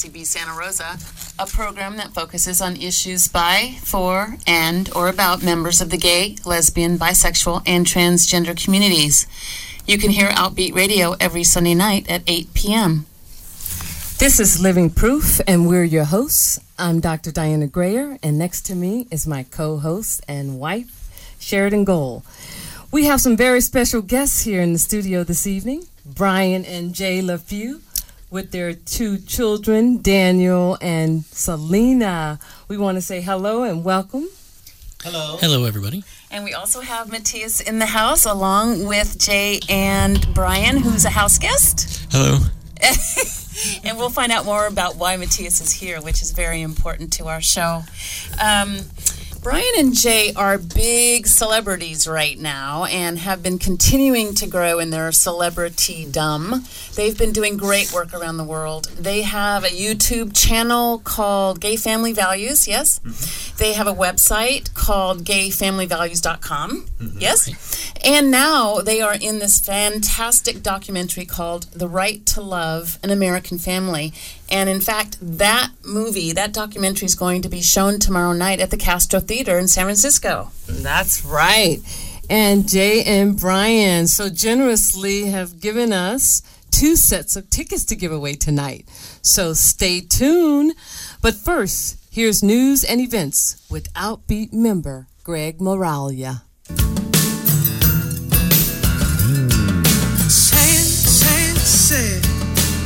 KCB Santa Rosa, a program that focuses on issues by, for, and or about members of the gay, lesbian, bisexual, and transgender communities. You can hear Outbeat Radio every Sunday night at 8 p.m. This is Living Proof, and we're your hosts. I'm Dr. Diana Grayer, and next to me is my co-host and wife, Sheridan Gold. We have some very special guests here in the studio this evening, Brian and Jay LaFew, with their two children, Daniel and Selena. We want to say hello and welcome. Hello. Hello, everybody. And we also have Matthias in the house, along with Jay and Brian, who's a house guest. Hello. And we'll find out more about why Matthias is here, which is very important to our show. Brian and Jay are big celebrities right now and have been continuing to grow in their celebrity-dom. They've been doing great work around the world. They have a YouTube channel called Gay Family Values, yes? Mm-hmm. They have a website called gayfamilyvalues.com, mm-hmm. Yes? Right. And now they are in this fantastic documentary called The Right to Love an American Family. And in fact, that documentary is going to be shown tomorrow night at the Castro Theater in San Francisco. That's right. And Jay and Brian so generously have given us 2 sets of tickets to give away tonight. So stay tuned. But first, here's news and events with Outbeat member Greg Moralia. Say it.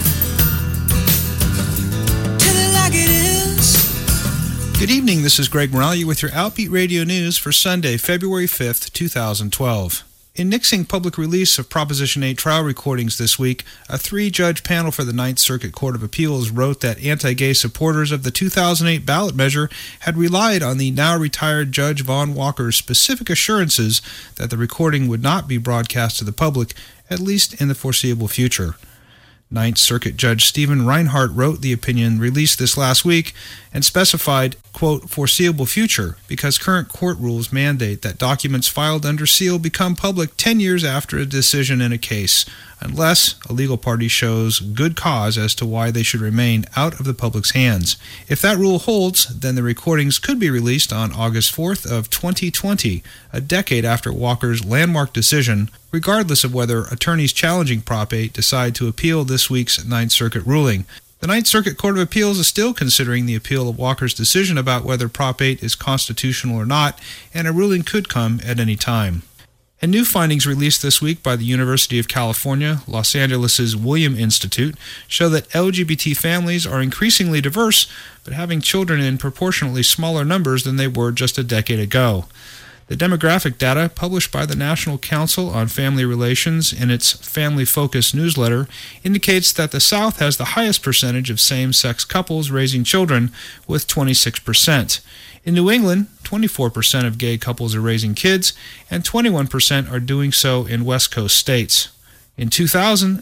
Good evening, this is Greg Moralia with your Outbeat Radio News for Sunday, February 5th, 2012. In nixing public release of Proposition 8 trial recordings this week, a 3-judge panel for the Ninth Circuit Court of Appeals wrote that anti-gay supporters of the 2008 ballot measure had relied on the now-retired Judge Vaughn Walker's specific assurances that the recording would not be broadcast to the public, at least in the foreseeable future. Ninth Circuit Judge Stephen Reinhart wrote the opinion released this last week and specified, quote, foreseeable future, because current court rules mandate that documents filed under seal become public 10 years after a decision in a case, unless a legal party shows good cause as to why they should remain out of the public's hands. If that rule holds, then the recordings could be released on August 4th of 2020, a decade after Walker's landmark decision, regardless of whether attorneys challenging Prop 8 decide to appeal this week's Ninth Circuit ruling. The Ninth Circuit Court of Appeals is still considering the appeal of Walker's decision about whether Prop 8 is constitutional or not, and a ruling could come at any time. And new findings released this week by the University of California, Los Angeles' William Institute, show that LGBT families are increasingly diverse, but having children in proportionately smaller numbers than they were just a decade ago. The demographic data published by the National Council on Family Relations in its Family Focus newsletter indicates that the South has the highest percentage of same-sex couples raising children, with 26%. In New England, 24% of gay couples are raising kids, and 21% are doing so in West Coast states. In 2000,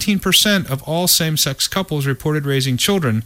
17% of all same-sex couples reported raising children.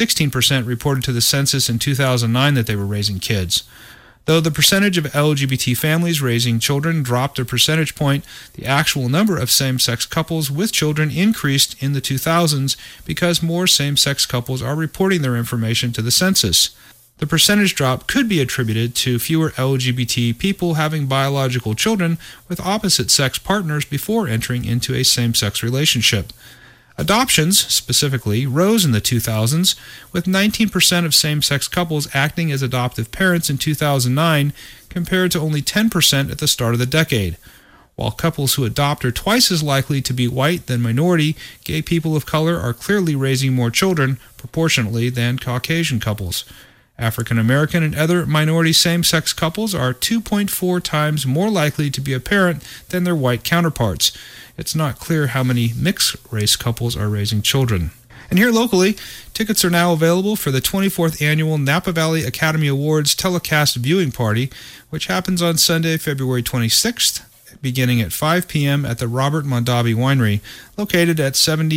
16% reported to the census in 2009 that they were raising kids. Though the percentage of LGBT families raising children dropped a percentage point, the actual number of same-sex couples with children increased in the 2000s because more same-sex couples are reporting their information to the census. The percentage drop could be attributed to fewer LGBT people having biological children with opposite-sex partners before entering into a same-sex relationship. Adoptions, specifically, rose in the 2000s, with 19% of same-sex couples acting as adoptive parents in 2009, compared to only 10% at the start of the decade. While couples who adopt are twice as likely to be white than minority, gay people of color are clearly raising more children, proportionately, than Caucasian couples. African American and other minority same-sex couples are 2.4 times more likely to be a parent than their white counterparts. It's not clear how many mixed-race couples are raising children. And here locally, tickets are now available for the 24th Annual Napa Valley Academy Awards telecast viewing party, which happens on Sunday, February 26th, beginning at 5 p.m. at the Robert Mondavi Winery, located at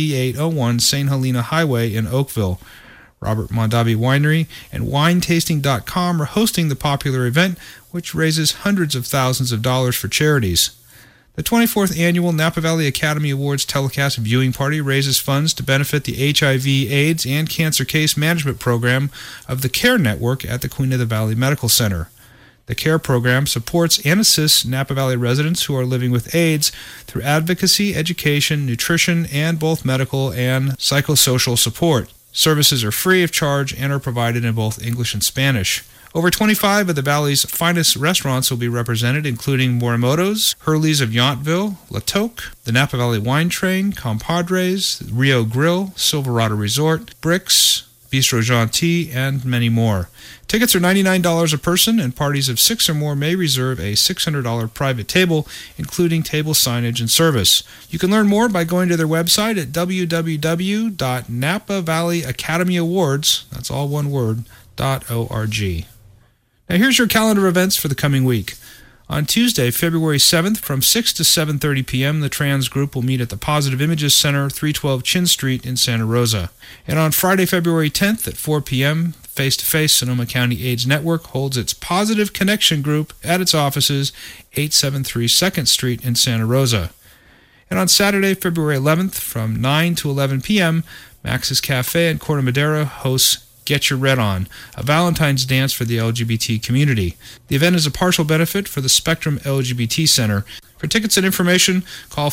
7801 St. Helena Highway in Oakville. Robert Mondavi Winery and WineTasting.com are hosting the popular event, which raises hundreds of thousands of dollars for charities. The 24th Annual Napa Valley Academy Awards telecast viewing party raises funds to benefit the HIV, AIDS, and Cancer Case Management Program of the CARE Network at the Queen of the Valley Medical Center. The CARE program supports and assists Napa Valley residents who are living with AIDS through advocacy, education, nutrition, and both medical and psychosocial support. Services are free of charge and are provided in both English and Spanish. Over 25 of the Valley's finest restaurants will be represented, including Morimoto's, Hurley's of Yountville, La Toque, the Napa Valley Wine Train, Compadres, Rio Grill, Silverado Resort, Bricks, Bistro Gentil, and many more. Tickets are $99 a person, and parties of 6 or more may reserve a $600 private table, including table signage and service. You can learn more by going to their website at www.napavalleyacademyawards, that's all one word, .org. Now here's your calendar of events for the coming week. On Tuesday, February 7th, from 6 to 7:30 p.m., the Trans Group will meet at the Positive Images Center, 312 Chin Street in Santa Rosa. And on Friday, February 10th at 4 p.m., Face-to-Face Sonoma County AIDS Network holds its Positive Connection Group at its offices, 873 2nd Street in Santa Rosa. And on Saturday, February 11th, from 9 to 11 p.m., Max's Cafe in Corte Madera hosts Get Your Red On, a Valentine's dance for the LGBT community. The event is a partial benefit for the Spectrum LGBT Center. For tickets and information, call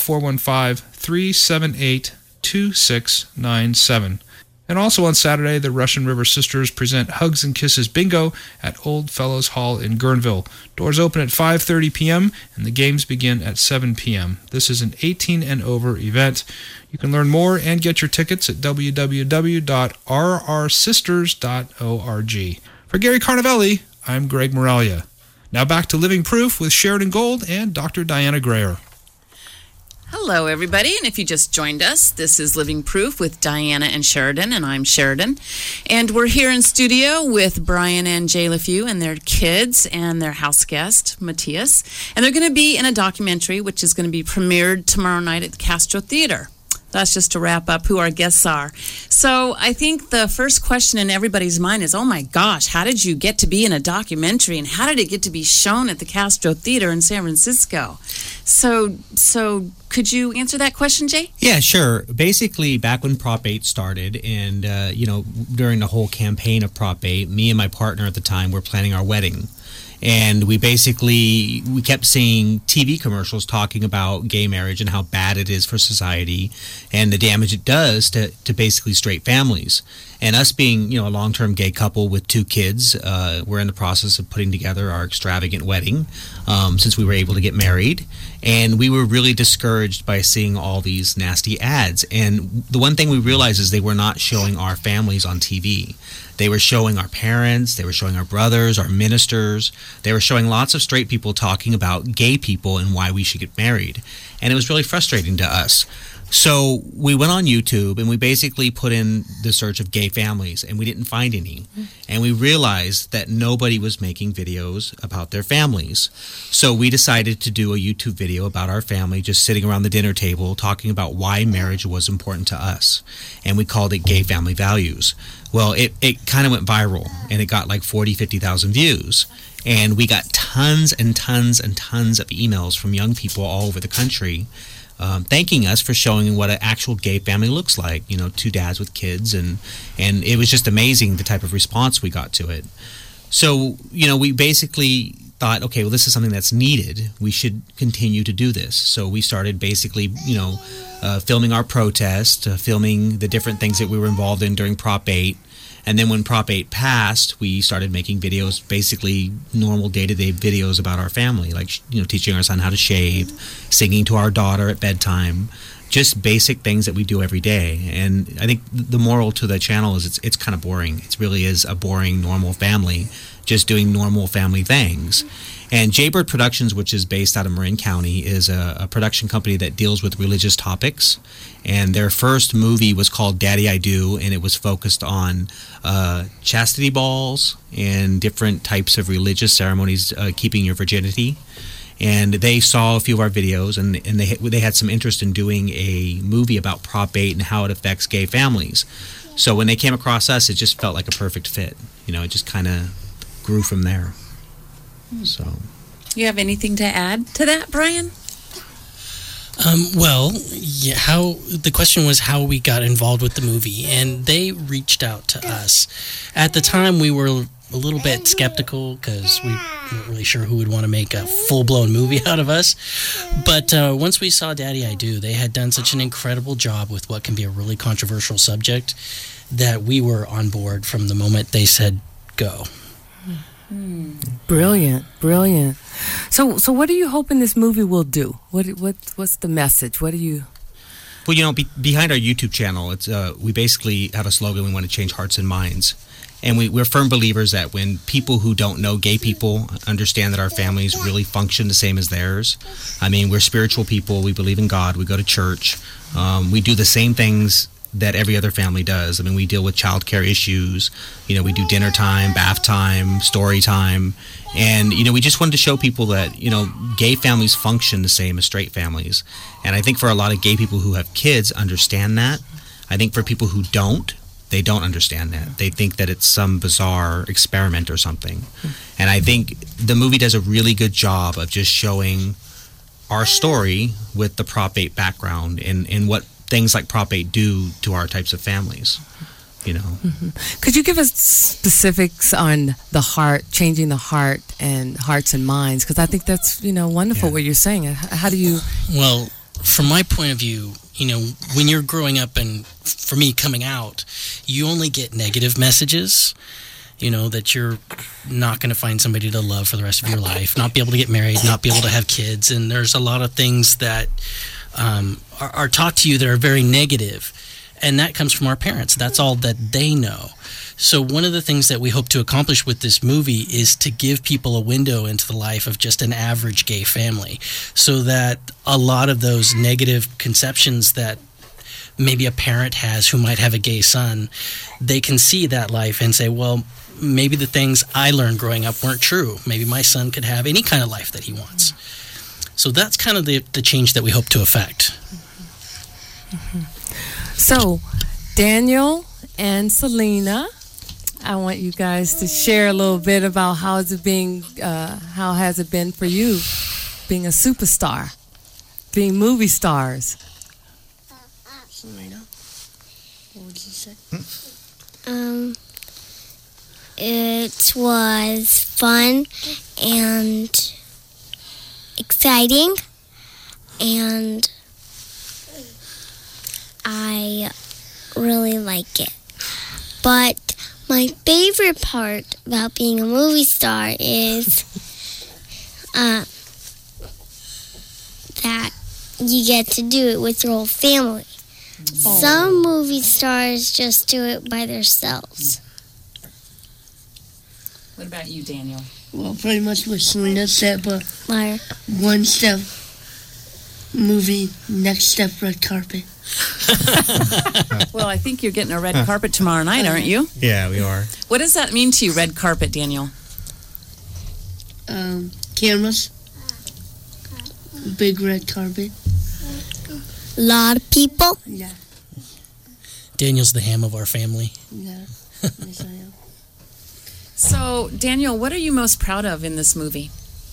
415-378-2697. And also on Saturday, the Russian River Sisters present Hugs and Kisses Bingo at Old Fellows Hall in Guerneville. Doors open at 5:30 p.m. and the games begin at 7 p.m. This is an 18 and over event. You can learn more and get your tickets at www.rrsisters.org. For Gary Carnavelli, I'm Greg Moralia. Now back to Living Proof with Sheridan Gold and Dr. Diana Greer. Hello, everybody, and if you just joined us, this is Living Proof with Diana and Sheridan, and I'm Sheridan. And we're here in studio with Brian and Jay LeFew and their kids and their house guest, Matthias. And they're going to be in a documentary which is going to be premiered tomorrow night at the Castro Theater. That's just to wrap up who our guests are. So I think the first question in everybody's mind is, oh my gosh, how did you get to be in a documentary, and how did it get to be shown at the Castro Theater in San Francisco? So could you answer that question, Jay? Yeah, sure. Basically, back when Prop 8 started, and during the whole campaign of Prop 8, me and my partner at the time were planning our wedding. And we kept seeing TV commercials talking about gay marriage and how bad it is for society and the damage it does to basically straight families. And us being, a long-term gay couple with 2 kids, we're in the process of putting together our extravagant wedding since we were able to get married. And we were really discouraged by seeing all these nasty ads. And the one thing we realized is they were not showing our families on TV. They were showing our parents, they were showing our brothers, our ministers. They were showing lots of straight people talking about gay people and why we should get married. And it was really frustrating to us. So we went on YouTube and we basically put in the search of gay families, and we didn't find any. And we realized that nobody was making videos about their families. So we decided to do a YouTube video about our family, just sitting around the dinner table talking about why marriage was important to us. And we called it Gay Family Values. Well, it kind of went viral, and it got like 50,000 views. And we got tons and tons and tons of emails from young people all over the country thanking us for showing what an actual gay family looks like, 2 dads with kids, and it was just amazing the type of response we got to it. So, we basically thought, okay, well, this is something that's needed. We should continue to do this. So we started basically, filming our protest, filming the different things that we were involved in during Prop 8. And then when Prop 8 passed, we started making videos, basically normal day-to-day videos about our family, like, teaching our son how to shave, singing to our daughter at bedtime, just basic things that we do every day. And I think the moral to the channel is it's kind of boring. It really is a boring, normal family, just doing normal family things. And Jaybird Productions, which is based out of Marin County, is a production company that deals with religious topics. And their first movie was called Daddy I Do, and it was focused on chastity balls and different types of religious ceremonies, keeping your virginity. And they saw a few of our videos, and they had some interest in doing a movie about Prop 8 and how it affects gay families. So when they came across us, it just felt like a perfect fit. It just kind of grew from there. So, you have anything to add to that, Brian? How the question was how we got involved with the movie, and they reached out to us. At the time, we were a little bit skeptical because we weren't really sure who would want to make a full-blown movie out of us. But once we saw Daddy, I Do, they had done such an incredible job with what can be a really controversial subject that we were on board from the moment they said go. Brilliant. So what are you hoping this movie will do? What's the message? What do you... Well, behind our YouTube channel, it's we basically have a slogan: we want to change hearts and minds. And we're firm believers that when people who don't know gay people understand that our families really function the same as theirs. I mean, we're spiritual people. We believe in God. We go to church. We do the same things that every other family does. I mean, we deal with childcare issues. We do dinner time, bath time, story time. And, we just wanted to show people that, gay families function the same as straight families. And I think for a lot of gay people who have kids understand that. I think for people who don't, they don't understand that. They think that it's some bizarre experiment or something. And I think the movie does a really good job of just showing our story with the Prop 8 background and what things like Prop 8 do to our types of families, Could you give us specifics on the heart, changing the heart and hearts and minds? Because I think that's, wonderful what you're saying. How do you... Well, from my point of view, when you're growing up and for me coming out, you only get negative messages, that you're not going to find somebody to love for the rest of your life, not be able to get married, not be able to have kids. And there's a lot of things that are taught to you that are very negative. And that comes from our parents. That's all that they know. So one of the things that we hope to accomplish with this movie is to give people a window into the life of just an average gay family, so that a lot of those negative conceptions that maybe a parent has who might have a gay son, they can see that life and say, well, maybe the things I learned growing up weren't true. Maybe my son could have any kind of life that he wants. So that's kind of the change that we hope to affect. So, Daniel and Selena, I want you guys to share a little bit about how has it been for you being a superstar, being movie stars. Selena, what would you say? It was fun and exciting, and I really like it. But my favorite part about being a movie star is that you get to do it with your whole family. Oh. Some movie stars just do it by themselves. What about you, Daniel? Well, pretty much what Selena said, but one step movie, next step red carpet. Well, I think you're getting a red carpet tomorrow night, aren't you? Yeah, we are. What does that mean to you, red carpet, Daniel? Cameras. Big red carpet. A lot of people. Yeah. Daniel's the ham of our family. Yeah. Yes, I am. So, Daniel, what are you most proud of in this movie?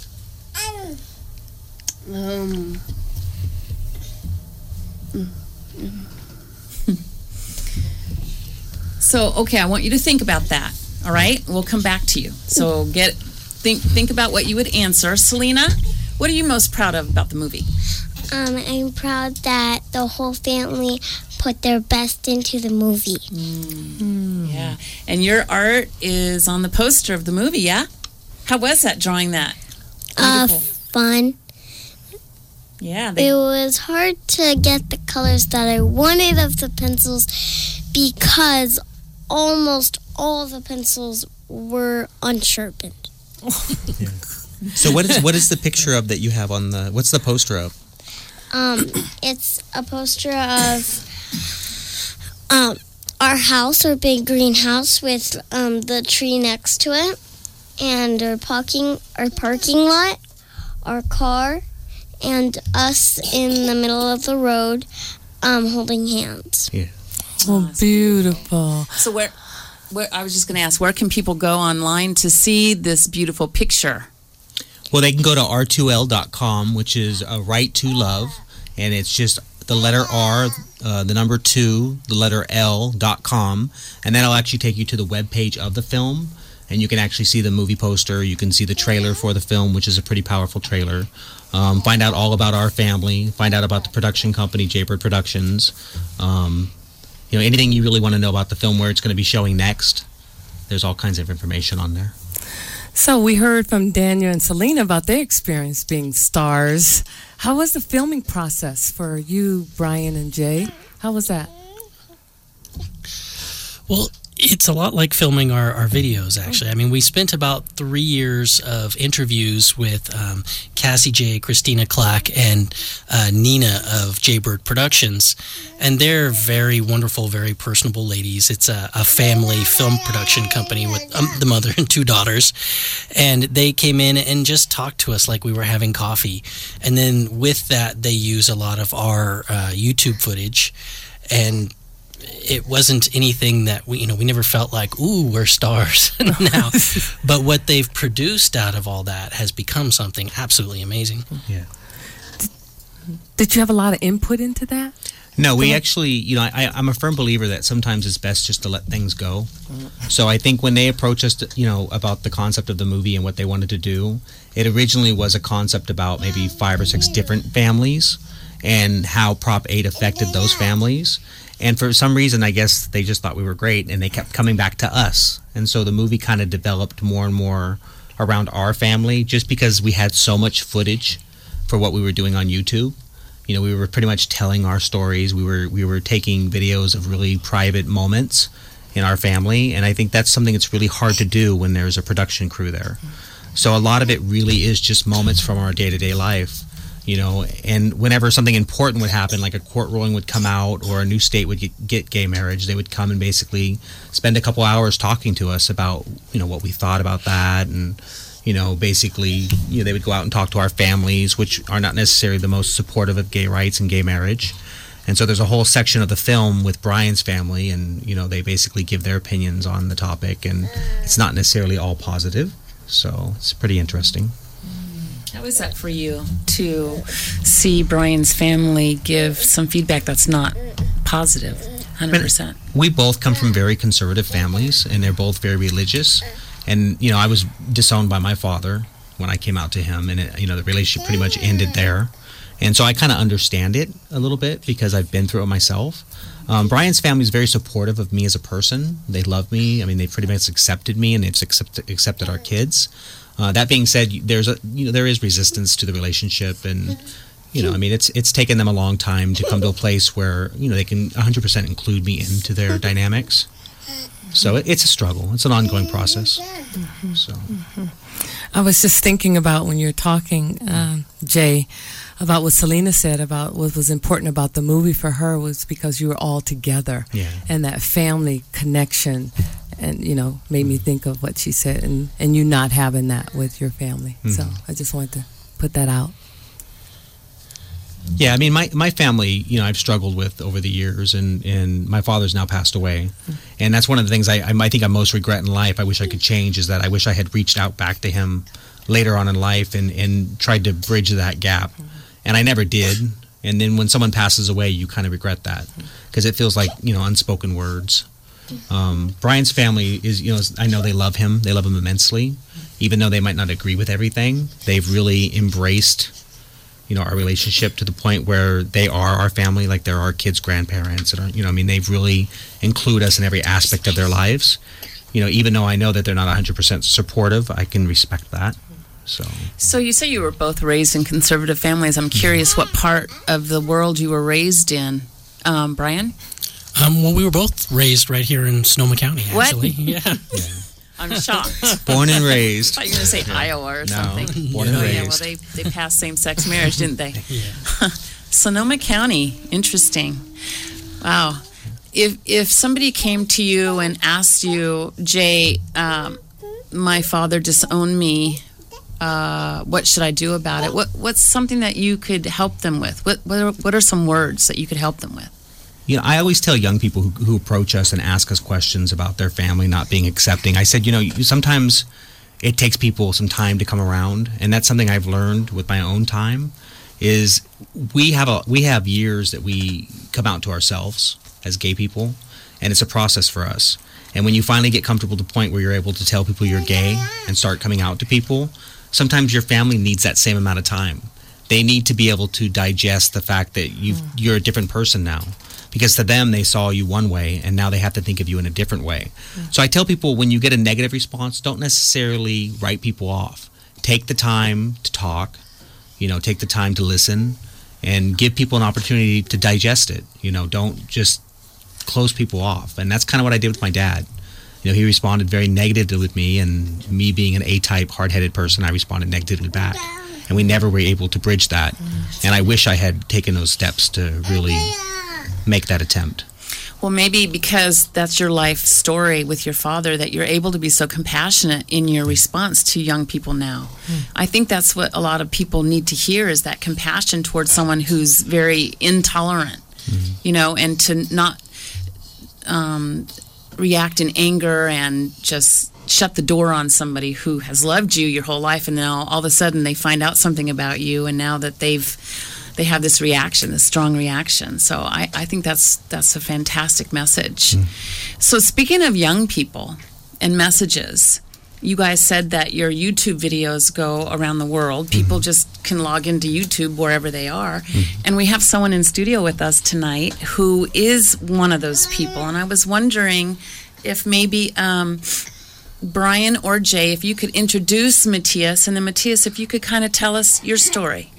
So, okay, I want you to think about that. All right, we'll come back to you. So, think about what you would answer. Selena, what are you most proud of about the movie? I'm proud that the whole family put their best into the movie. Yeah, and your art is on the poster of the movie. Yeah, how was that drawing that? Fun. Yeah, it was hard to get the colors that I wanted of the pencils because almost all the pencils were unsharpened. Yeah. So what is the picture of that you have on the? What's the poster of? It's a poster of our house, our big greenhouse with the tree next to it, and our parking lot, our car, and us in the middle of the road, holding hands. Yeah. Oh, beautiful. So where I was just going to ask, where can people go online to see this beautiful picture? Well, they can go to r2l.com, which is Right to Love, and it's just the letter R, the number 2, the letter L.com, and that'll actually take you to the web page of the film, and you can actually see the movie poster. You can see the trailer for the film, which is a pretty powerful trailer. Find out all about our family. Find out about the production company, Jaybird Productions. Anything you really want to know about the film, where it's going to be showing next. There's all kinds of information on there. So we heard from Daniel and Selena about their experience being stars. How was the filming process for you, Brian and Jay? How was that? Well, it's a lot like filming our videos, actually. I mean, we spent about 3 years of interviews with Cassie J, Christina Clack, and Nina of Jaybird Productions. And they're very wonderful, very personable ladies. It's a family film production company with the mother and 2 daughters. And they came in and just talked to us like we were having coffee. And then with that, they use a lot of our YouTube footage. And it wasn't anything that we never felt like, ooh, we're stars now. But what they've produced out of all that has become something absolutely amazing. Yeah. Did you have a lot of input into that? No, we actually, I'm a firm believer that sometimes it's best just to let things go. So I think when they approached us, about the concept of the movie and what they wanted to do, it originally was a concept about maybe 5 or 6 different families and how Prop 8 affected those families. And for some reason, I guess they just thought we were great, and they kept coming back to us. And so the movie kind of developed more and more around our family, just because we had so much footage for what we were doing on YouTube. We were pretty much telling our stories. We were taking videos of really private moments in our family, and I think that's something that's really hard to do when there's a production crew there. So a lot of it really is just moments from our day-to-day life. And whenever something important would happen, like a court ruling would come out or a new state would get gay marriage, they would come and basically spend a couple hours talking to us about, what we thought about that. And, basically, they would go out and talk to our families, which are not necessarily the most supportive of gay rights and gay marriage. And so there's a whole section of the film with Brian's family, and, they basically give their opinions on the topic, and it's not necessarily all positive. So it's pretty interesting. How is that for you to see Brian's family give some feedback that's not positive, 100%? We both come from very conservative families, and they're both very religious. And, I was disowned by my father when I came out to him, and, the relationship pretty much ended there. And so I kind of understand it a little bit because I've been through it myself. Brian's family is very supportive of me as a person. They love me. I mean, they pretty much accepted me, and they've accepted our kids. That being said, there is resistance to the relationship, and it's taken them a long time to come to a place where they can 100% include me into their dynamics. So it's a struggle. It's an ongoing process. So I was just thinking about when you're talking, Jay, about what Selena said about what was important about the movie for her was because you were all together, and that family connection. And, made me think of what she said and you not having that with your family. Mm-hmm. So I just wanted to put that out. Yeah, I mean, my family, I've struggled with over the years, and my father's now passed away. Mm-hmm. And that's one of the things I think I most regret in life, I wish I could change, is that I wish I had reached out back to him later on in life and tried to bridge that gap. Mm-hmm. And I never did. And then when someone passes away, you kind of regret that because it feels like, unspoken words. Brian's family is, I know they love him. They love him immensely. Even though they might not agree with everything, they've really embraced, our relationship to the point where they are our family, like they're our kids' grandparents. And, they've really include us in every aspect of their lives. Even though I know that they're not 100% supportive, I can respect that. So you say you were both raised in conservative families. I'm curious what part of the world you were raised in, Brian? Well, we were both raised right here in Sonoma County, actually. What? Yeah. I'm shocked. Born and raised. I thought you were going to say Iowa or something. Born and raised. Yeah, well, they passed same-sex marriage, didn't they? Yeah. Sonoma County. Interesting. Wow. If somebody came to you and asked you, Jay, my father disowned me, what should I do about it? What's something that you could help them with? What are some words that you could help them with? I always tell young people who approach us and ask us questions about their family not being accepting. I said, sometimes it takes people some time to come around, and that's something I've learned with my own time. is we have years that we come out to ourselves as gay people, and it's a process for us. And when you finally get comfortable to the point where you're able to tell people you're gay and start coming out to people, sometimes your family needs that same amount of time. They need to be able to digest the fact that you're a different person now. Because to them, they saw you one way, and now they have to think of you in a different way. So I tell people, when you get a negative response, don't necessarily write people off. Take the time to talk, take the time to listen, and give people an opportunity to digest it. Don't just close people off. And that's kind of what I did with my dad. He responded very negatively with me, and me being an A-type, hard-headed person, I responded negatively back. And we never were able to bridge that. And I wish I had taken those steps to really make that attempt. Well, maybe because that's your life story with your father that you're able to be so compassionate in your response to young people now. I think that's what a lot of people need to hear, is that compassion towards someone who's very intolerant, and to not react in anger and just shut the door on somebody who has loved you your whole life, and now all of a sudden they find out something about you, and now that they have this reaction, this strong reaction. So I think that's a fantastic message. So speaking of young people and messages, you guys said that your YouTube videos go around the world. People just can log into YouTube wherever they are. And we have someone in studio with us tonight who is one of those people. And I was wondering if maybe Brian or Jay, if you could introduce Matthias, and then Matthias, if you could kind of tell us your story.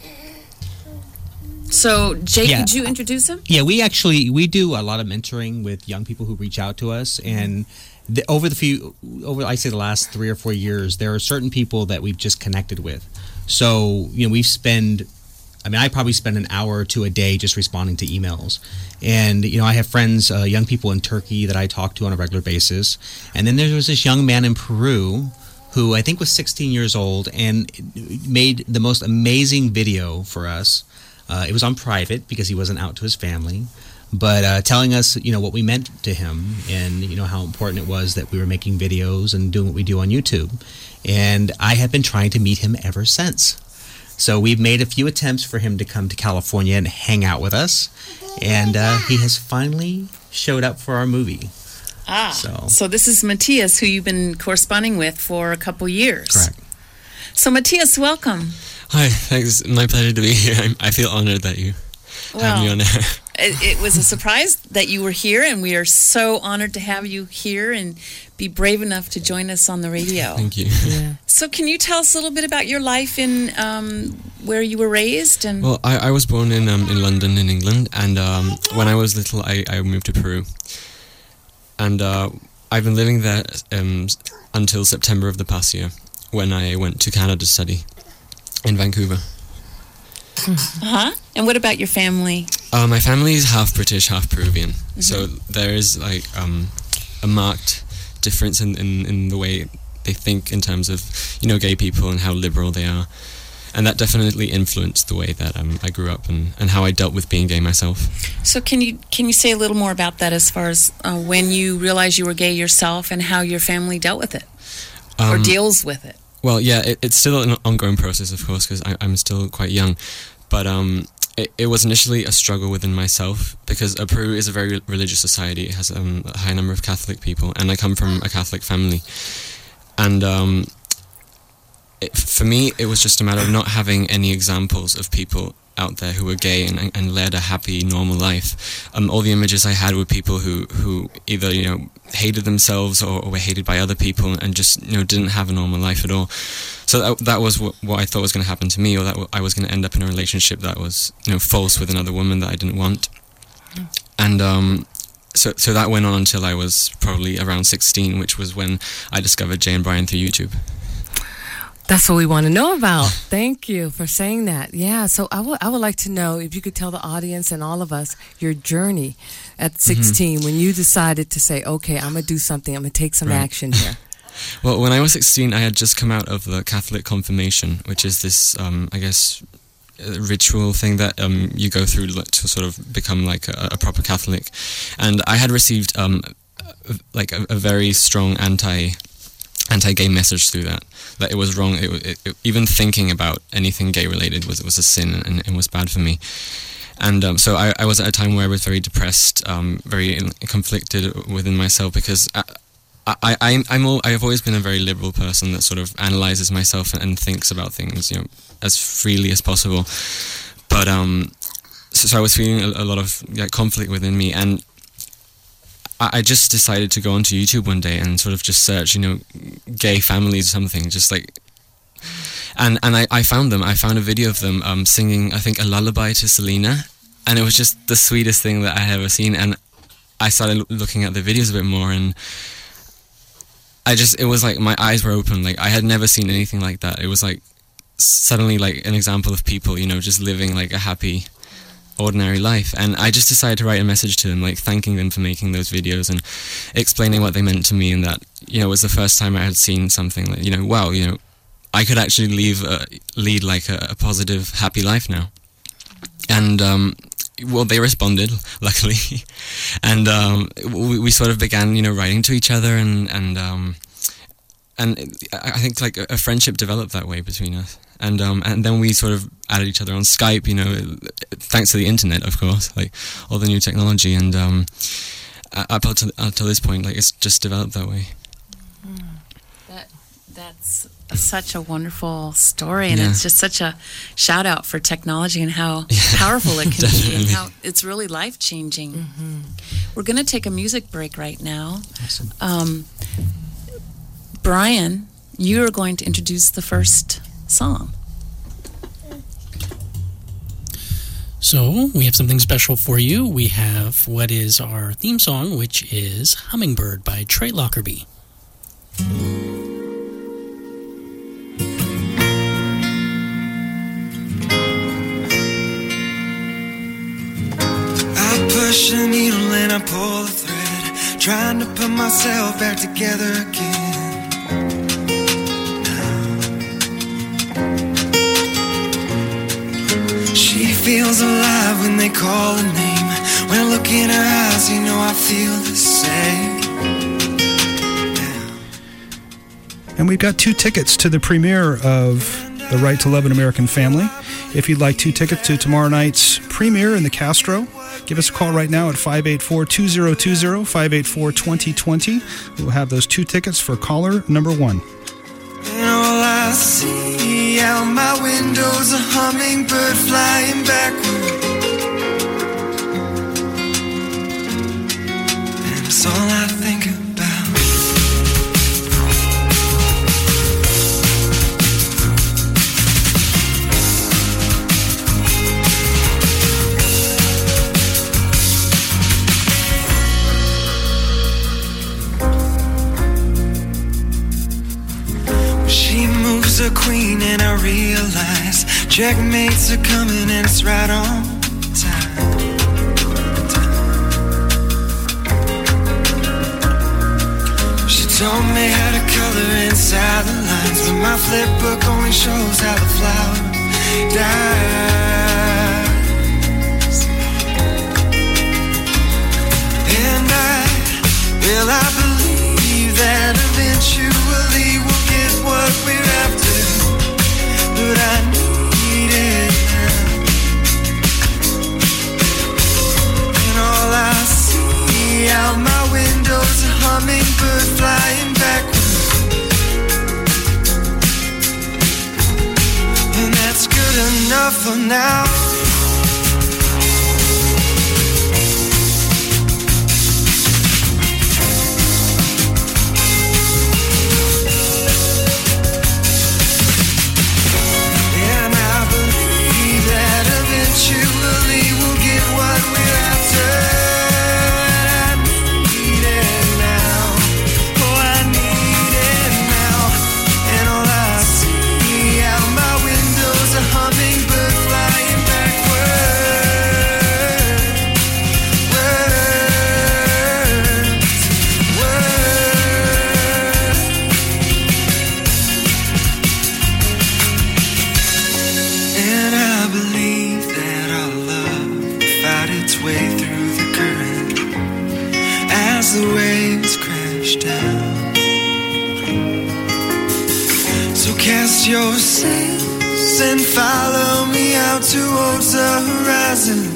So, Jay, could you introduce him? Yeah, we do a lot of mentoring with young people who reach out to us, and over I say the last 3 or 4 years, there are certain people that we've just connected with. So, I probably spend an hour or two a day just responding to emails. And, I have friends, young people in Turkey that I talk to on a regular basis. And then there was this young man in Peru who I think was 16 years old and made the most amazing video for us. It was on private because he wasn't out to his family, but telling us, what we meant to him, and how important it was that we were making videos and doing what we do on YouTube. And I have been trying to meet him ever since. So we've made a few attempts for him to come to California and hang out with us, and he has finally showed up for our movie. So this is Matthias, who you've been corresponding with for a couple years. Correct. So Matthias, welcome. Hi, thanks. My pleasure to be here. I feel honored that you have me on air. It was a surprise that you were here, and we are so honored to have you here and be brave enough to join us on the radio. Thank you. Yeah. So can you tell us a little bit about your life in where you were raised? And Well, I was born in London, in England, and when I was little, I moved to Peru. And I've been living there until September of the past year, when I went to Canada to study in Vancouver. And what about your family? My family is half British, half Peruvian. So there is a marked difference in the way they think in terms of, gay people and how liberal they are. And that definitely influenced the way that I grew up and how I dealt with being gay myself. So can you say a little more about that, as far as when you realized you were gay yourself and how your family dealt with it or deals with it? Well, yeah, it's still an ongoing process, of course, because I'm still quite young. But it was initially a struggle within myself, because Peru is a very religious society. It has a high number of Catholic people, and I come from a Catholic family. And for me, it was just a matter of not having any examples of people out there who were gay and led a happy, normal life. All the images I had were people who either, hated themselves or were hated by other people and just, didn't have a normal life at all. So that was what I thought was going to happen to me, or that I was going to end up in a relationship that was, false with another woman that I didn't want. And so that went on until I was probably around 16, which was when I discovered Jay and Brian through YouTube. That's what we want to know about. Thank you for saying that. Yeah, so I would like to know if you could tell the audience and all of us your journey at 16 when you decided to say, okay, I'm going to do something. I'm going to take some action here. Well, when I was 16, I had just come out of the Catholic confirmation, which is this, ritual thing that you go through to sort of become like a proper Catholic. And I had received a very strong anti-gay message through that it was wrong. Even thinking about anything gay related was a sin and was bad for me. And so I was at a time where I was very depressed, very conflicted within myself, because I've always been a very liberal person that sort of analyzes myself and thinks about things, as freely as possible. But so I was feeling a lot of conflict within me, and I just decided to go onto YouTube one day and sort of just search, gay families or something, just like, and I found them. I found a video of them singing, I think, a lullaby to Selena, and it was just the sweetest thing that I had ever seen. And I started looking at the videos a bit more, and it was like my eyes were open. Like I had never seen anything like that. It was like suddenly like an example of people, just living like a happy, ordinary life. And I just decided to write a message to them, like thanking them for making those videos and explaining what they meant to me, and that it was the first time I had seen something like wow, I could actually lead like a positive, happy life now. And well, they responded, luckily, and we sort of began writing to each other, and I think like a friendship developed that way between us. And then we sort of added each other on Skype, thanks to the internet, of course, like all the new technology. And up until this point, like it's just developed that way. That's such a wonderful story, and it's just such a shout out for technology and how powerful it can be, and how it's really life changing. Mm-hmm. We're going to take a music break right now. Awesome. Brian, you are going to introduce the first song. So we have something special for you. We have what is our theme song, which is Hummingbird by Trey Lockerbie. I push a needle and I pull the thread, trying to put myself back together again. She feels alive when they call her name. When I look in her eyes, I feel the same. And we've got 2 tickets to the premiere of The Right to Love an American Family. If you'd like 2 tickets to tomorrow night's premiere in the Castro, give us a call right now at 584-2020, 584-2020. We'll have those 2 tickets for caller number 1. And all I see out my window's a hummingbird flying backward. And it's all I think about. A queen, and I realize checkmates are coming, and it's right on time. She told me how to color inside the lines, but my flip book only shows how the flower dies. And I believe that eventually we'll get what we're after, but I need it now. And all I see out my window's a hummingbird flying backward. And that's good enough for now. Eventually we'll get what we're after. I need it now. Oh, I need it now. And all I see out my window's a hummingbird flying back. Release your sails and follow me out towards the horizon.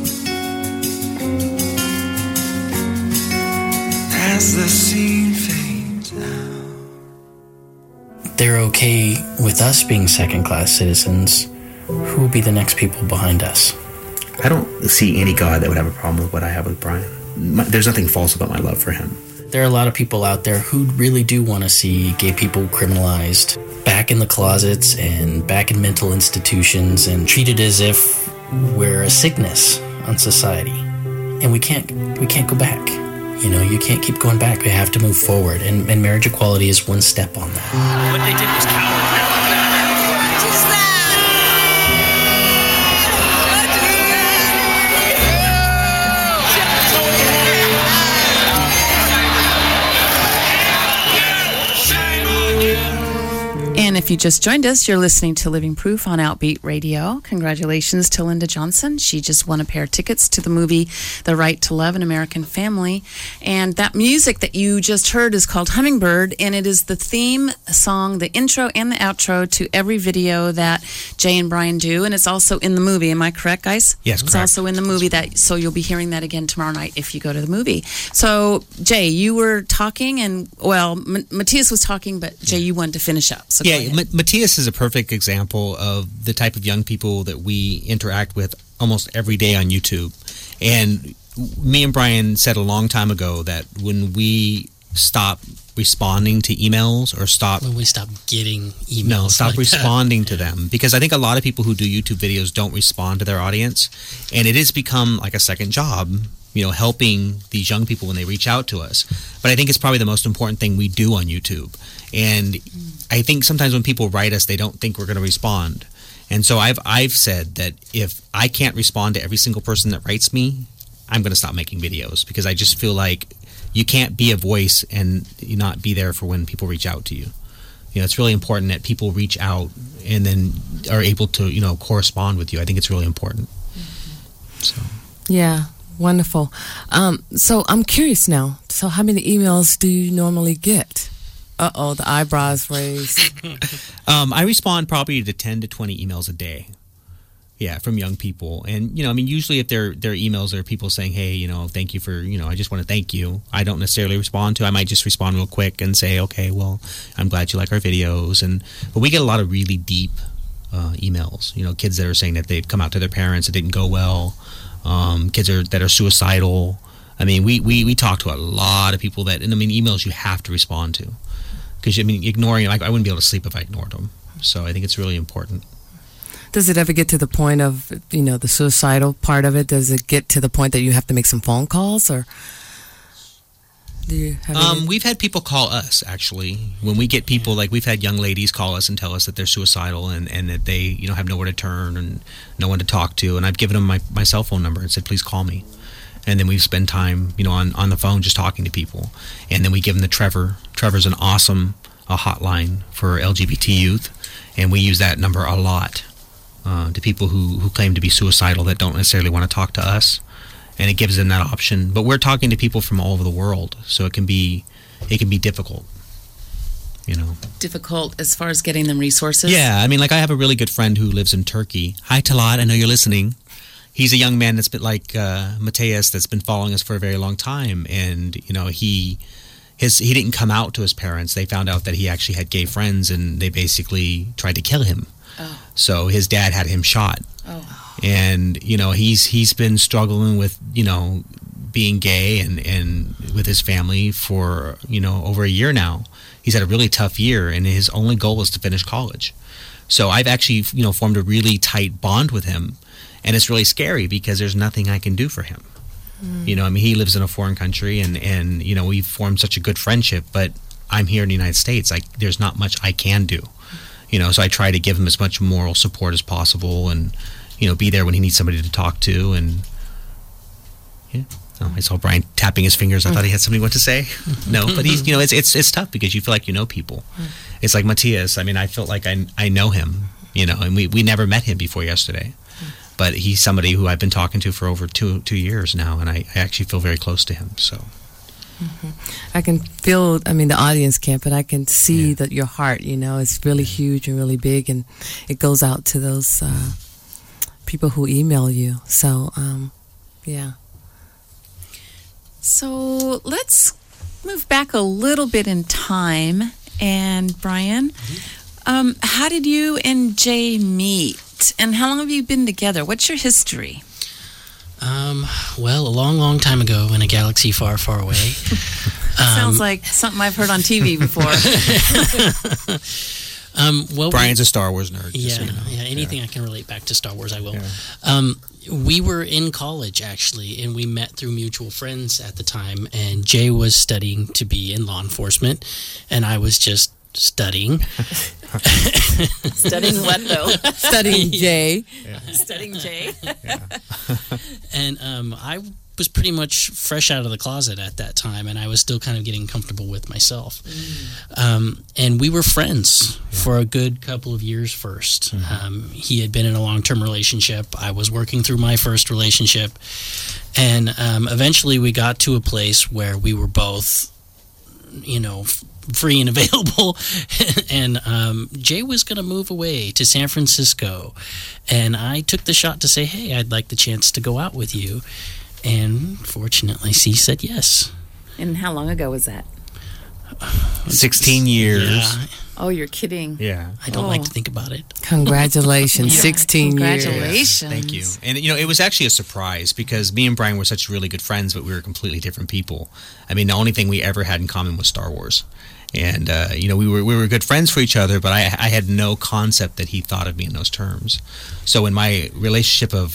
As the scene fades out. They're okay with us being second-class citizens. Who will be the next people behind us? I don't see any God that would have a problem with what I have with Brian. There's nothing false about my love for him. There are a lot of people out there who really do want to see gay people criminalized, back in the closets and back in mental institutions and treated as if we're a sickness on society. And we can't go back. You know, you can't keep going back. We have to move forward, and marriage equality is one step on that. What they did was cowardly. And if you just joined us, you're listening to Living Proof on Outbeat Radio. Congratulations to Linda Johnson. She just won a pair of tickets to the movie The Right to Love, An American Family. And that music that you just heard is called Hummingbird, and it is the theme song, the intro and the outro to every video that Jay and Brian do. And it's also in the movie. Am I correct, guys? Yes, It's correct. also in the movie, so you'll be hearing that again tomorrow night if you go to the movie. So, Jay, you were talking, and, well, Matthias was talking, but, Jay, you wanted to finish up. So go ahead. Matthias is a perfect example of the type of young people that we interact with almost every day on YouTube. And me and Brian said a long time ago that when we stop responding to emails or When we stop getting emails. No, stop like responding to them. Because I think a lot of people who do YouTube videos don't respond to their audience. And it has become like a second job, you know, helping these young people when they reach out to us. But I think it's probably the most important thing we do on YouTube. And I think sometimes when people write us, they don't think we're going to respond. And so I've said that if I can't respond to every single person that writes me, I'm going to stop making videos, because I just feel like you can't be a voice and not be there for when people reach out to you. You know, it's really important that people reach out and then are able to, you know, correspond with you. I think it's really important. So. Yeah, wonderful. So I'm curious now. So how many emails do you normally get? Uh-oh, the eyebrows raised. I respond probably to 10 to 20 emails a day. Yeah, from young people. And, you know, I mean, usually if their emails are people saying, hey, you know, thank you for, you know, I just want to thank you. I don't necessarily respond to. I might just respond real quick and say, okay, well, I'm glad you like our videos. But we get a lot of really deep emails. You know, kids that are saying that they've come out to their parents, it didn't go well. Kids that are suicidal. I mean, we talk to a lot of people that, and I mean, emails you have to respond to. Because, I mean, ignoring, like, I wouldn't be able to sleep if I ignored them. So I think it's really important. Does it ever get to the point of, you know, the suicidal part of it? Does it get to the point that you have to make some phone calls, or do you have any? We've had people call us, actually. When we get people, like, we've had young ladies call us and tell us that they're suicidal and that they, you know, have nowhere to turn and no one to talk to. And I've given them my cell phone number and said, please call me. And then we spend time, you know, on the phone just talking to people. And then we give them the Trevor. Trevor's an awesome hotline for LGBT youth. And we use that number a lot to people who claim to be suicidal that don't necessarily want to talk to us. And it gives them that option. But we're talking to people from all over the world. So it can be difficult, you know. Difficult as far as getting them resources? Yeah, I mean, like, I have a really good friend who lives in Turkey. Hi, Talat, I know you're listening. He's a young man that's been like Matthias, that's been following us for a very long time, and you know he didn't come out to his parents. They found out that he actually had gay friends, and they basically tried to kill him. Oh. So his dad had him shot. Oh. And you know he's been struggling with, you know, being gay and with his family for, you know, over a year now. He's had a really tough year, and his only goal was to finish college. So I've actually, you know, formed a really tight bond with him. And it's really scary because there's nothing I can do for him. You know, I mean, he lives in a foreign country and you know, we've formed such a good friendship, but I'm here in the United States. There's not much I can do. You know, so I try to give him as much moral support as possible and, you know, be there when he needs somebody to talk to. And, yeah. Oh, I saw Brian tapping his fingers. I thought he had something he wanted to say. No, but he's, you know, it's tough because you feel like you know people. It's like Matthias. I mean, I felt like I know him, you know, and we never met him before yesterday. But he's somebody who I've been talking to for over two years now, and I actually feel very close to him. So, I can feel, I mean, the audience can't, but I can see that your heart, you know, is really huge and really big, and it goes out to those people who email you. So, yeah. So let's move back a little bit in time. And Brian, how did you and Jay meet? And how long have you been together? What's your history? Well, a long, long time ago in a galaxy far, far away. Sounds like something I've heard on TV before. Well, Brian's a Star Wars nerd. Yeah, just so you know. anything I can relate back to Star Wars, I will. Yeah. We were in college, actually, and we met through mutual friends at the time, and Jay was studying to be in law enforcement, and I was just studying. Studying what, though? Studying Jay. Studying Jay. And I was pretty much fresh out of the closet at that time, and I was still kind of getting comfortable with myself. And we were friends for a good couple of years first. He had been in a long-term relationship. I was working through my first relationship. And eventually we got to a place where we were both, you know, free and available. And Jay was going to move away to San Francisco. And I took the shot to say, hey, I'd like the chance to go out with you. And fortunately, she said yes. And how long ago was that? 16 years. Yeah, Oh, you're kidding. Yeah. I don't like to think about it. Congratulations, 16 years. Congratulations. Thank you. And, you know, it was actually a surprise because me and Brian were such really good friends, but we were completely different people. I mean, the only thing we ever had in common was Star Wars. And, you know, we were good friends for each other, but I had no concept that he thought of me in those terms. So when my relationship of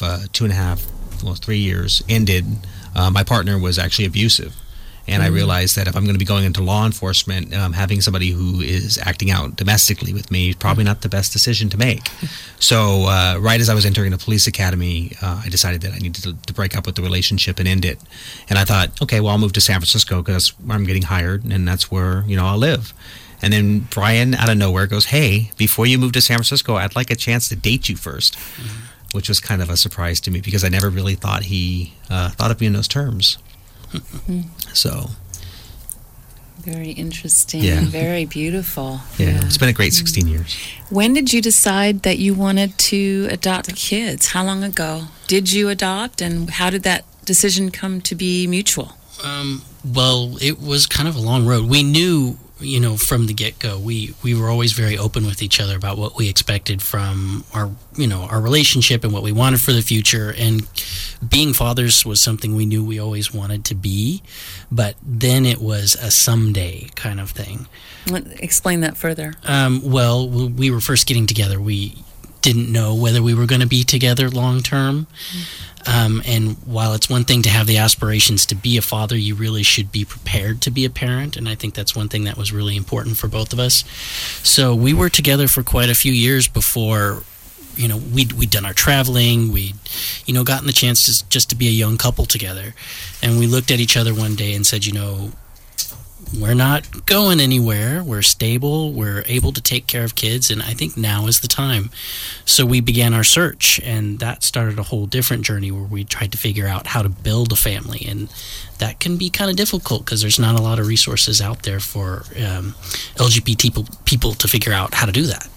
3 years ended, my partner was actually abusive. And I realized that if I'm going to be going into law enforcement, having somebody who is acting out domestically with me is probably not the best decision to make. So right as I was entering the police academy, I decided that I needed to break up with the relationship and end it. And I thought, okay, well, I'll move to San Francisco because I'm getting hired, and that's where, you know, I'll live. And then Brian, out of nowhere, goes, hey, before you move to San Francisco, I'd like a chance to date you first. Which was kind of a surprise to me because I never really thought he thought of me in those terms. So, Very interesting. Yeah. Very beautiful. yeah, it's been a great 16 years. When did you decide that you wanted to adopt kids? How long ago did you adopt, and how did that decision come to be mutual? Well, it was kind of a long road. We knew, you know, from the get-go, we were always very open with each other about what we expected from our, you know, our relationship and what we wanted for the future. And being fathers was something we knew we always wanted to be, but then it was a someday kind of thing. Explain that further. Well, we were first getting together. We didn't know whether we were going to be together long term. And while it's one thing to have the aspirations to be a father, you really should be prepared to be a parent. And I think that's one thing that was really important for both of us. So we were together for quite a few years before, you know, we'd done our traveling. We'd, you know, gotten the chance just to be a young couple together. And we looked at each other one day and said, you know, we're not going anywhere. We're stable. We're able to take care of kids, and I think now is the time. So we began our search, and that started a whole different journey where we tried to figure out how to build a family, and that can be kind of difficult because there's not a lot of resources out there for LGBT people to figure out how to do that.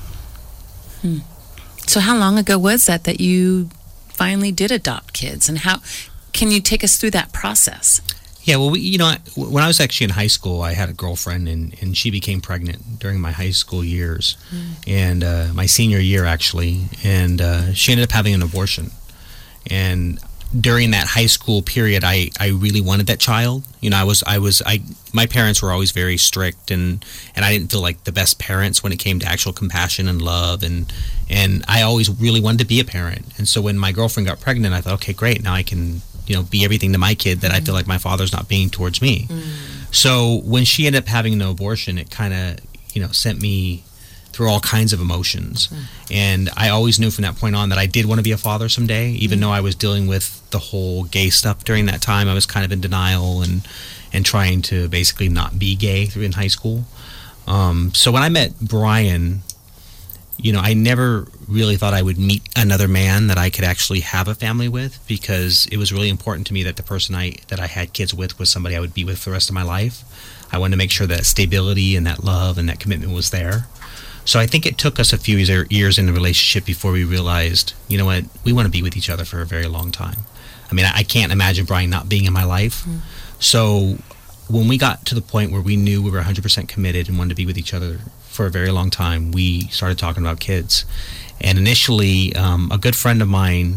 So how long ago was that you finally did adopt kids, and how can you take us through that process? Yeah, well, you know, when I was actually in high school, I had a girlfriend, and she became pregnant during my high school years, and my senior year, actually, and she ended up having an abortion. And during that high school period, I really wanted that child. You know, my parents were always very strict, and I didn't feel like the best parents when it came to actual compassion and love, and I always really wanted to be a parent. And so when my girlfriend got pregnant, I thought, okay, great, now I can, you know, be everything to my kid that I feel like my father's not being towards me. So when she ended up having an abortion, it kind of, you know, sent me through all kinds of emotions. And I always knew from that point on that I did want to be a father someday, even though I was dealing with the whole gay stuff during that time. I was kind of in denial and trying to basically not be gay in high school. So when I met Brian, you know, I never really thought I would meet another man that I could actually have a family with, because it was really important to me that the person that I had kids with was somebody I would be with for the rest of my life. I wanted to make sure that stability and that love and that commitment was there. So I think it took us a few years in the relationship before we realized, you know what, we want to be with each other for a very long time. I mean, I can't imagine Brian not being in my life. So when we got to the point where we knew we were 100% committed and wanted to be with each other for a very long time, we started talking about kids. And initially, a good friend of mine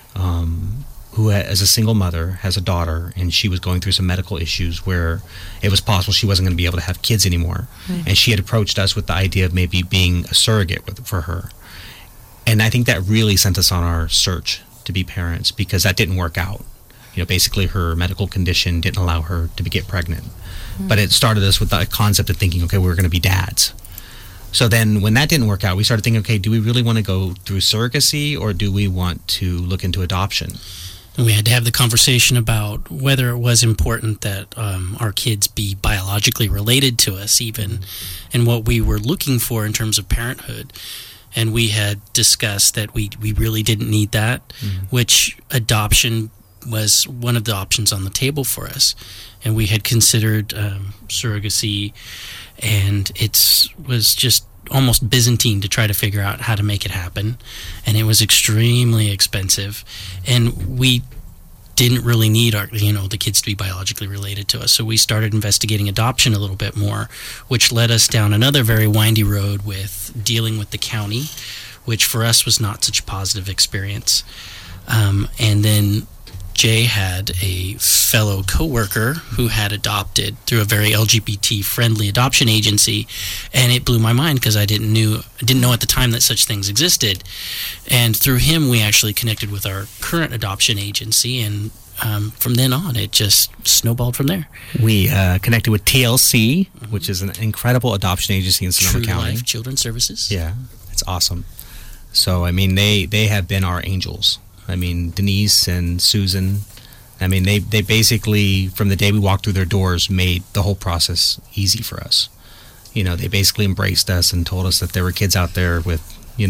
who as a single mother has a daughter, and she was going through some medical issues where it was possible she wasn't going to be able to have kids anymore. And she had approached us with the idea of maybe being a surrogate for her. And I think that really sent us on our search to be parents, because that didn't work out. You know, basically her medical condition didn't allow her to get pregnant. But it started us with the concept of thinking, okay, we're going to be dads. So then when that didn't work out, we started thinking, okay, do we really want to go through surrogacy, or do we want to look into adoption? And we had to have the conversation about whether it was important that our kids be biologically related to us even, and what we were looking for in terms of parenthood. And we had discussed that we really didn't need that, which adoption was one of the options on the table for us. And we had considered surrogacy, and it was just almost Byzantine to try to figure out how to make it happen. And it was extremely expensive. And we didn't really need the kids to be biologically related to us. So we started investigating adoption a little bit more, which led us down another very windy road with dealing with the county, which for us was not such a positive experience. And then Jay had a fellow coworker who had adopted through a very LGBT-friendly adoption agency, and it blew my mind because I didn't know at the time that such things existed. And through him, we actually connected with our current adoption agency, and from then on, it just snowballed from there. We connected with TLC, which is an incredible adoption agency in Sonoma True County. Life Children's Services. Yeah, it's awesome. So, I mean, they have been our angels. I mean, Denise and Susan, I mean, they basically, from the day we walked through their doors, made the whole process easy for us. You know, they basically embraced us and told us that there were kids out there with,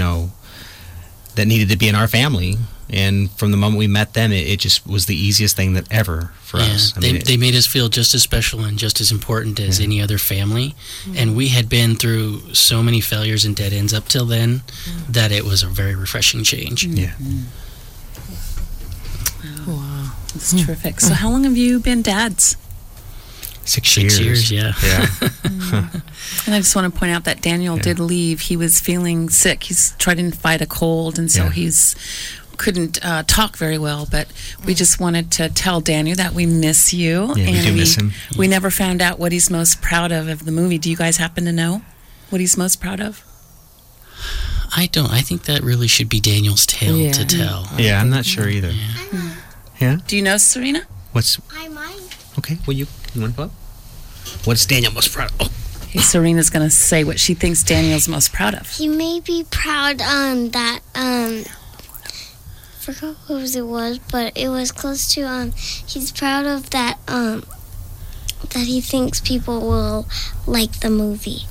that needed to be in our family. And from the moment we met them, it just was the easiest thing that ever for us. I mean, they made us feel just as special and just as important as any other family. And we had been through so many failures and dead ends up till then that it was a very refreshing change. Yeah. Wow, that's terrific. So how long have you been dads? 6 years. 6 years, yeah. And I just want to point out that Daniel did leave. He was feeling sick. He's trying to fight a cold, and so he's couldn't talk very well. But we just wanted to tell Daniel that we miss you. Yeah, and we do miss him. We never found out what he's most proud of the movie. Do you guys happen to know what he's most proud of? I don't. I think that really should be Daniel's tale to tell. Yeah, I'm not sure either. Yeah? Do you know, Serena? I might. Okay, well, you want to go up? What's Daniel most proud of? Okay, Serena's going to say what she thinks Daniel's most proud of. He may be proud that forgot whose it was, but it was close to he's proud of that that he thinks people will like the movie.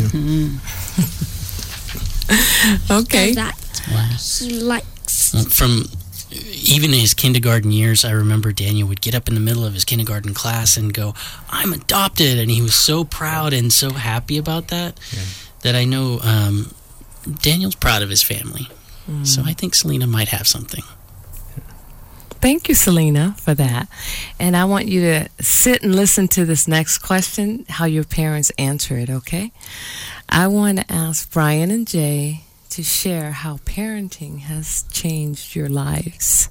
Okay. That's what he likes. From even in his kindergarten years, I remember Daniel would get up in the middle of his kindergarten class and go, "I'm adopted," and he was so proud and so happy about that that I know Daniel's proud of his family. So I think Selena might have something. Thank you, Selena, for that. And I want you to sit and listen to this next question, how your parents answer it, okay? I want to ask Brian and Jay to share how parenting has changed your lives.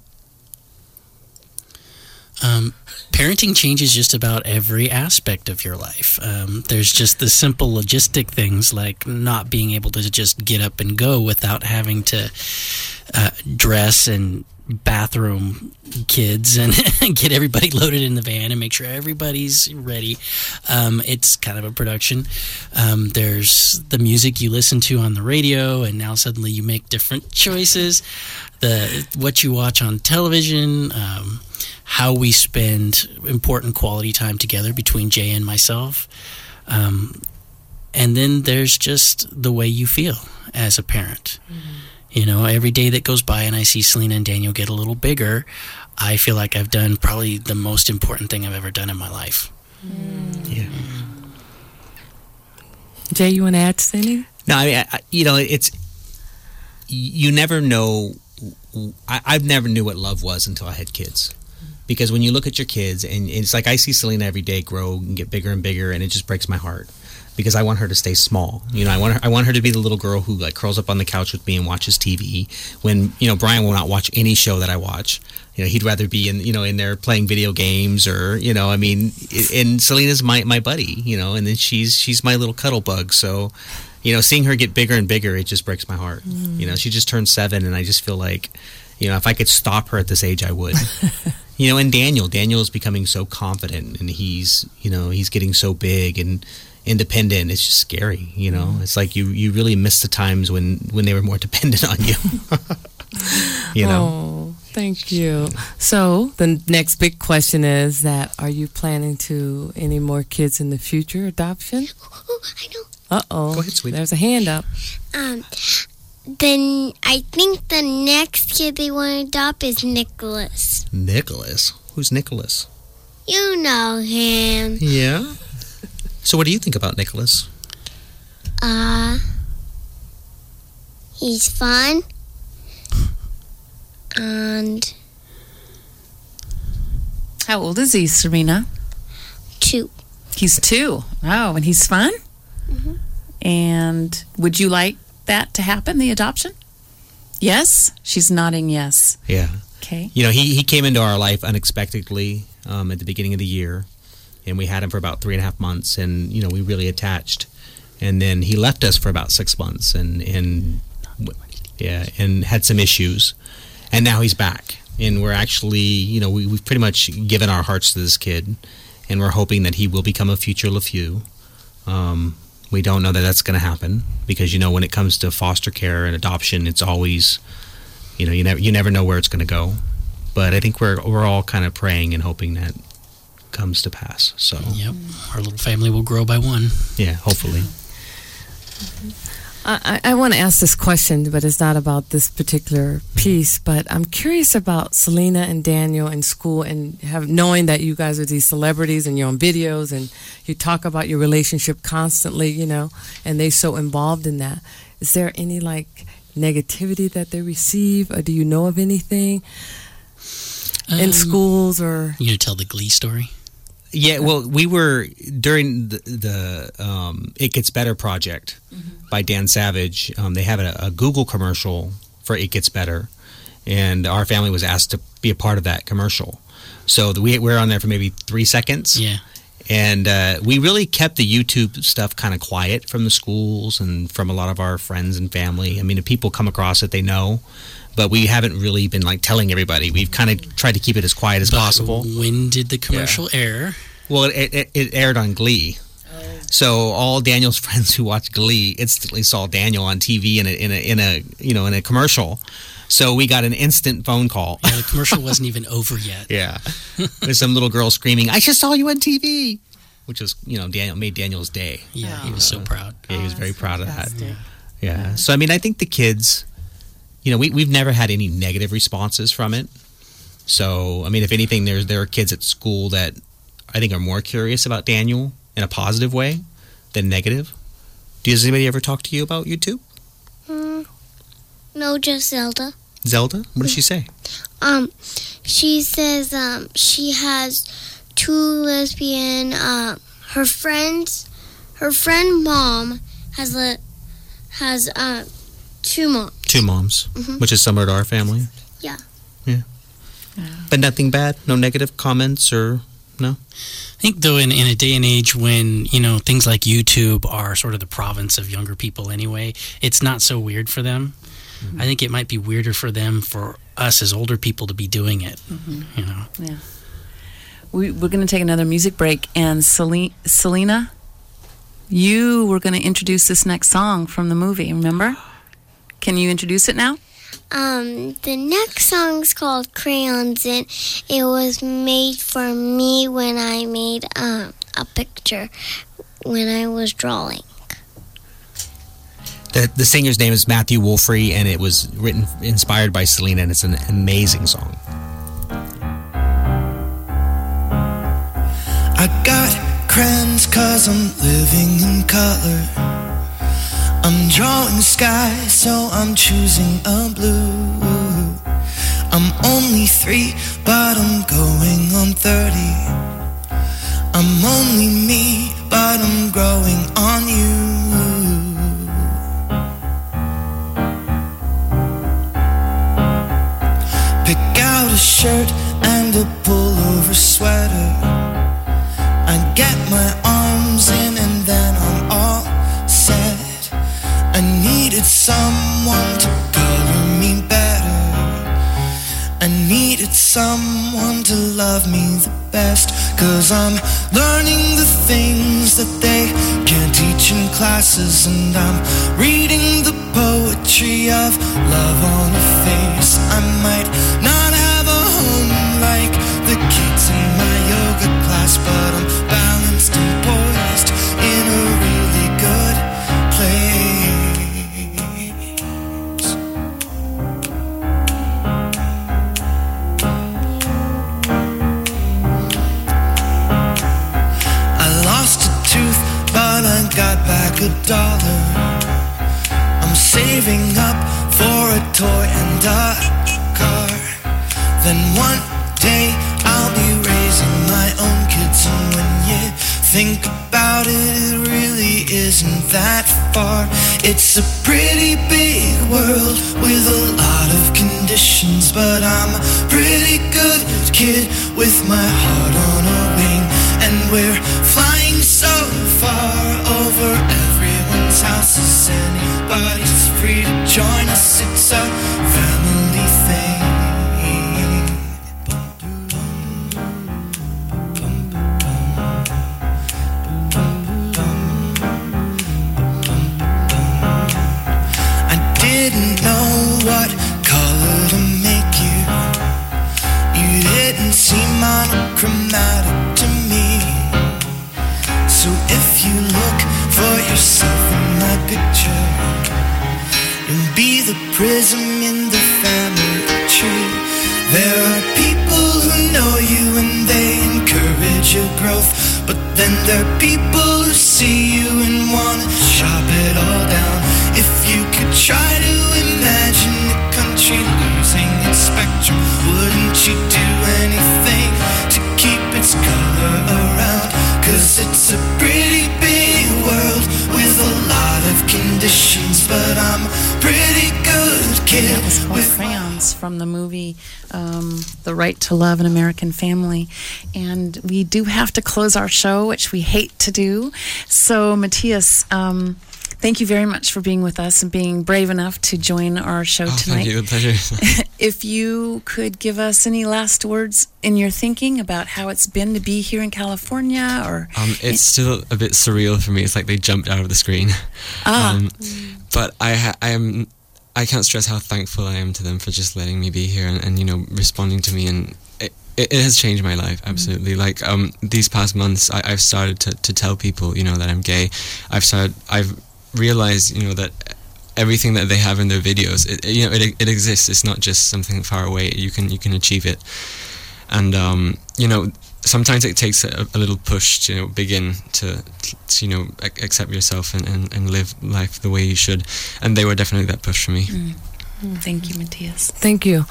Parenting changes just about every aspect of your life. There's just the simple logistic things like not being able to just get up and go without having to dress and bathroom kids and get everybody loaded in the van and make sure everybody's ready. It's kind of a production. There's the music you listen to on the radio, and now suddenly you make different choices. What you watch on television, how we spend important quality time together between Jay and myself. And then there's just the way you feel as a parent. You know, every day that goes by and I see Selena and Daniel get a little bigger, I feel like I've done probably the most important thing I've ever done in my life. Yeah. Jay, you want to add something? No, I mean, it's you never know. I've never knew what love was until I had kids, because when you look at your kids, and it's like I see Selena every day grow and get bigger and bigger, and it just breaks my heart, because I want her to stay small. You know, I want her to be the little girl who like curls up on the couch with me and watches TV. When Brian will not watch any show that I watch. He'd rather be in there playing video games, or and Selena's my buddy, and then she's my little cuddle bug. So, seeing her get bigger and bigger, it just breaks my heart. She just turned 7, and I just feel like, if I could stop her at this age, I would. And Daniel is becoming so confident, and he's getting so big and independent. It's just scary. It's like you really miss the times when they were more dependent on you. Oh, thank you. So the next big question is that, are you planning to any more kids in the future, adoption? Oh, I know. Uh-oh. Go ahead, sweetie. There's a hand up. Then I think the next kid they want to adopt is Nicholas. Nicholas? Who's Nicholas? You know him. Yeah. So what do you think about Nicholas? He's fun. And How old is he, Serena? 2. He's 2. Oh, and he's fun? And would you like that to happen, the adoption? Yes? She's nodding yes. Yeah. Okay. He came into our life unexpectedly at the beginning of the year, and we had him for about 3.5 months, and we really attached. And then he left us for about 6 months, and had some issues, and now he's back, and we're actually we've pretty much given our hearts to this kid, and we're hoping that he will become a future LeFew. We don't know that that's going to happen, because when it comes to foster care and adoption, it's always you never know where it's going to go. But I think we're all kind of praying and hoping that comes to pass. So Yep, our little family will grow by one. yeah, hopefully. I want to ask this question, but it's not about this particular piece. But I'm curious about Selena and Daniel in school, and knowing that you guys are these celebrities and you're on videos and you talk about your relationship constantly, and they're so involved in that. Is there any negativity that they receive, or do you know of anything in schools or? You gonna tell the Glee story? Yeah, well, we were during the It Gets Better project by Dan Savage. They have a Google commercial for It Gets Better, and our family was asked to be a part of that commercial. So we were on there for maybe 3 seconds. Yeah. And we really kept the YouTube stuff kind of quiet from the schools and from a lot of our friends and family. I mean, if people come across it, they know. But we haven't really been telling everybody. We've kind of tried to keep it as quiet as possible. When did the commercial air? Well, it aired on Glee. So all Daniel's friends who watched Glee instantly saw Daniel on TV in a commercial. So we got an instant phone call. Yeah, the commercial wasn't even over yet. Yeah, there's some little girl screaming, "I just saw you on TV," which was Daniel made Daniel's day. Yeah, he was so proud. Yeah, he was very proud of that. Yeah. So I mean, I think the kids, we've never had any negative responses from it. So I mean, if anything, there are kids at school that I think are more curious about Daniel in a positive way than negative. Does anybody ever talk to you about YouTube? No, just Zelda. Zelda? What does she say? She says she has 2 lesbian. Her friend mom has 2 moms. 2 moms, which is similar to our family. Yeah. Yeah. But nothing bad? No negative comments or no? I think, though, in a day and age when, things like YouTube are sort of the province of younger people anyway, it's not so weird for them. I think it might be weirder for them, for us as older people, to be doing it, Yeah. We're going to take another music break, and Selena, you were going to introduce this next song from the movie, remember? Can you introduce it now? The next song's called Crayons, and it was made for me when I made a picture when I was drawing. The singer's name is Matthew Wolfrey, and it was inspired by Selena, and it's an amazing song. I got crayons 'cause I'm living in color. I'm drawing sky, so I'm choosing a blue. I'm only 3, but I'm going on 30. I'm only me, but I'm growing on you. Pick out a shirt and a pullover sweater. I get my arms in and then I'm all set. I needed someone to color me better. I needed someone to love me the best. 'Cause I'm learning the things that they can't teach in classes. And I'm reading the poetry of love on a face. I might not have a home like the kids in my yoga class, but I'm balanced and poised in a really good place. I lost a tooth, but I got back $1. I'm saving up for a toy and a car. Then one day I'll be raising my own kids, and when you think about it, it really isn't that far. It's a pretty big world with a lot of conditions, but I'm a pretty good kid with my heart on a wing. And we're flying so far over everyone's houses. Anybody's free to join us, it's a family thing. Didn't know what color to make you. You didn't seem monochromatic to me. So if you look for yourself in my picture, you'll be the prism in the family tree. There are people who know you and they encourage your growth, but then there are people who see you and want to chop it all down. If you could try to imagine the country losing its spectrum, wouldn't you do anything to keep its color around? 'Cause it's a pretty big world with a lot of conditions, but I'm a pretty good kid. That was called with Crayons from the movie The Right to Love an American Family. And we do have to close our show, which we hate to do. So, Matthias, thank you very much for being with us and being brave enough to join our show tonight. Thank you, a pleasure. If you could give us any last words in your thinking about how it's been to be here in California, or It's still a bit surreal for me. It's like they jumped out of the screen. But I can't stress how thankful I am to them for just letting me be here and you know, responding to me, and it has changed my life, absolutely. Like these past months, I've started to tell people, you know, that I'm gay. I've realized, you know, that everything that they have in their videos, it exists. It's not just something far away. You can achieve it, and you know, sometimes it takes a little push to, you know, begin to you know, accept yourself and live life the way you should. And they were definitely that push for me. Thank you, Matthias. Thank you.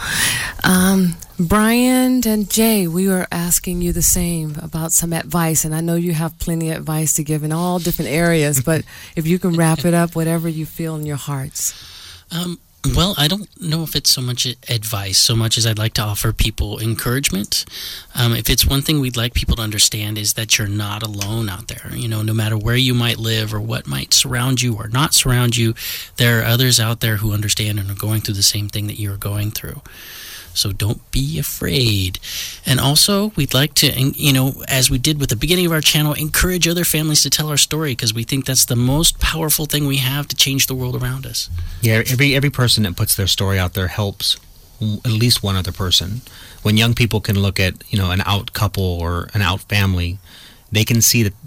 Brian and Jay, we were asking you the same about some advice, and I know you have plenty of advice to give in all different areas, but if you can wrap it up, whatever you feel in your hearts. Well, I don't know if it's so much advice, so much as I'd like to offer people encouragement. If it's one thing we'd like people to understand, is that you're not alone out there. You know, no matter where you might live or what might surround you or not surround you, there are others out there who understand and are going through the same thing that you're going through. So don't be afraid. And also, we'd like to, you know, as we did with the beginning of our channel, encourage other families to tell our story, because we think that's the most powerful thing we have to change the world around us. Yeah, every person that puts their story out there helps at least one other person. When young people can look at, you know, an out couple or an out family, they can see that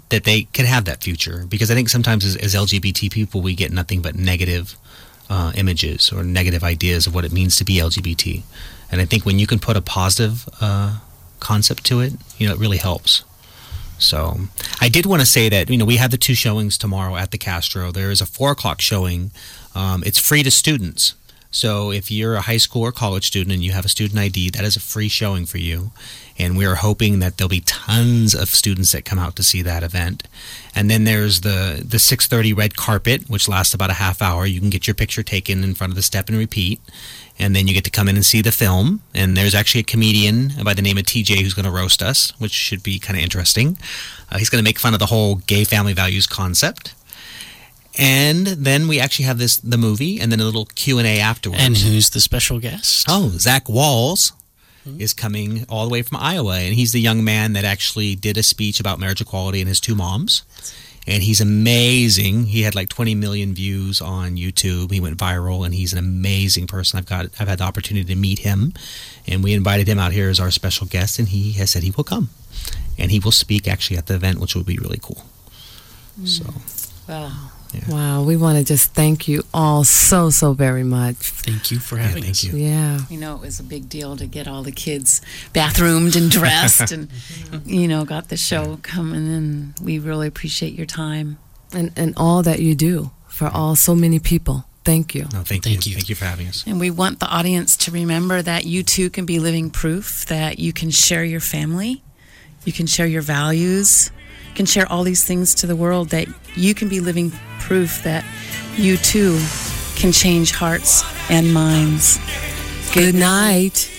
that they can have that future. Because I think sometimes as LGBT people, we get nothing but negative images or negative ideas of what it means to be LGBT. And I think when you can put a positive concept to it, it really helps. So I did want to say that, we have the 2 showings tomorrow at the Castro. There is a 4 o'clock showing. It's free to students. So if you're a high school or college student and you have a student ID, that is a free showing for you. And we are hoping that there'll be tons of students that come out to see that event. And then there's the 6:30 red carpet, which lasts about a half hour. You can get your picture taken in front of the Step and Repeat. And then you get to come in and see the film. And there's actually a comedian by the name of TJ who's going to roast us, which should be kind of interesting. He's going to make fun of the whole gay family values concept. And then we actually have the movie and then a little Q&A afterwards. And who's the special guest? Oh, Zach Walls is coming all the way from Iowa. And he's the young man that actually did a speech about marriage equality and his 2 moms. And he's amazing. He had like 20 million views on YouTube. He went viral, and he's an amazing person. I've had the opportunity to meet him, and we invited him out here as our special guest, and he has said he will come. And he will speak actually at the event, which will be really cool. So, Wow. Yeah. Wow, we want to just thank you all so very much. Thank you for having us. Thank you. Yeah. It was a big deal to get all the kids bathroomed and dressed and, got the show coming, and we really appreciate your time. And all that you do for so many people. Thank you. No, thank you. Thank you for having us. And we want the audience to remember that you too can be living proof that you can share your family, you can share your values, you can share all these things to the world, that you can be living proof that you too can change hearts and minds. Good night.